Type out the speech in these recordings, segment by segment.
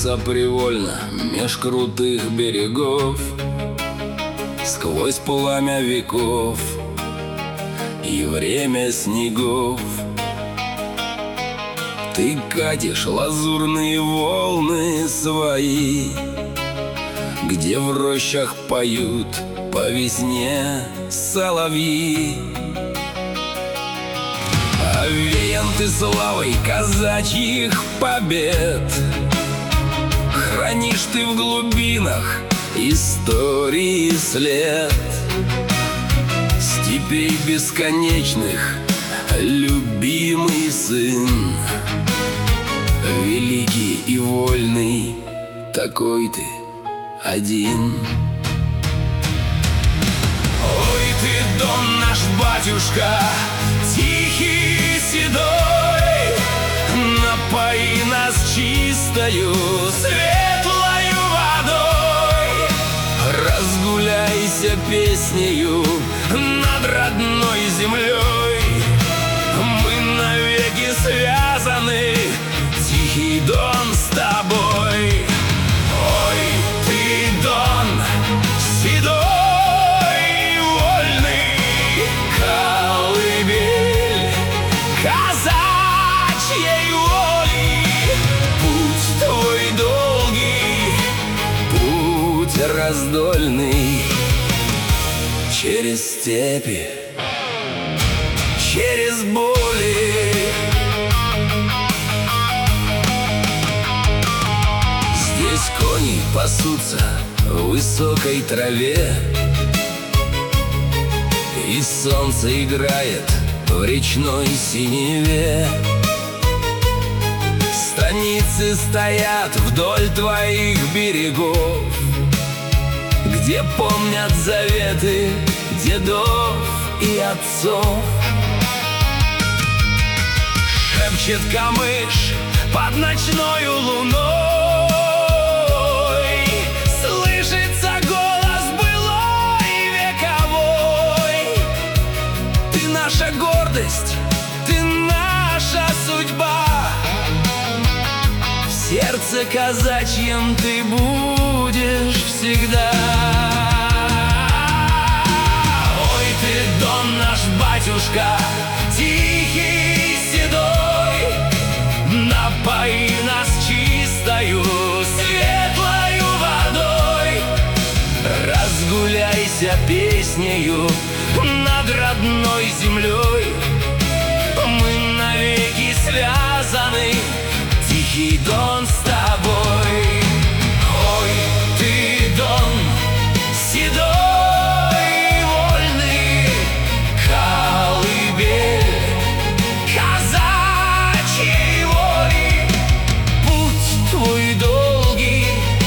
Двигаться привольно меж крутых берегов, сквозь пламя веков и время снегов. Ты катишь лазурные волны свои, где в рощах поют по весне соловьи. Овеян ты славой казачьих побед, хранишь ты в глубинах истории след. Степей бесконечных любимый сын, великий и вольный, такой ты один. Ой, ты, Дон наш батюшка, тихий седой, напои нас чистою светлою водой. Разгуляйся песнею над родной землей, мы навеки связаны, тихий Дон, с тобой. Ой, ты, Дон седой, вольный, колыбель казачьей воли. Путь твой долгий, путь раздольный, через степи, через боли. Здесь кони пасутся в высокой траве, и солнце играет в речной синеве. Станицы стоят вдоль твоих берегов, где помнят заветы дедов и отцов. Шепчет камыш под ночною луной, слышится голос былой вековой. Ты наша гордость, ты наша судьба, в сердце казачьем ты будешь всегда. Ой, ты, Дон наш батюшка, тихий седой, напои нас чистою светлою водой. Разгуляйся песнею над родной землей, мы навеки связаны, тихий Дон, с тобой. Ой, ты, Дон седой, вольный, колыбель казачьей воли. Путь твой долгий,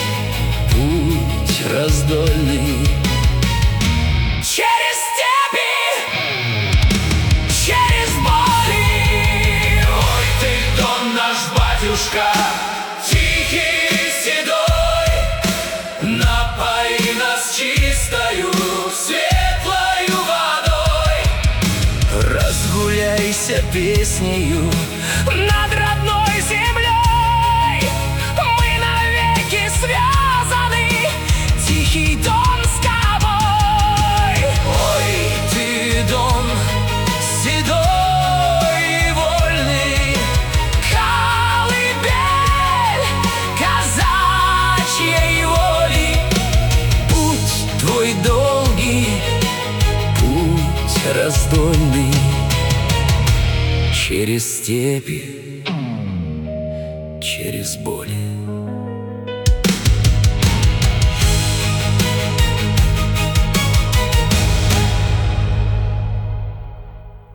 путь раздольный, через степи, через боли. Ой, ты, Дон наш батюшка, тихий седой, напои нас чистою светлою водой. Разгуляйся песнею над родной землей, мы навеки связаны, тихий Дон, с тобой. Ой, ты, Дон седой, вольный, колыбель казачьей воли. Путь твой долгий, путь раздольный, через степи, через боли.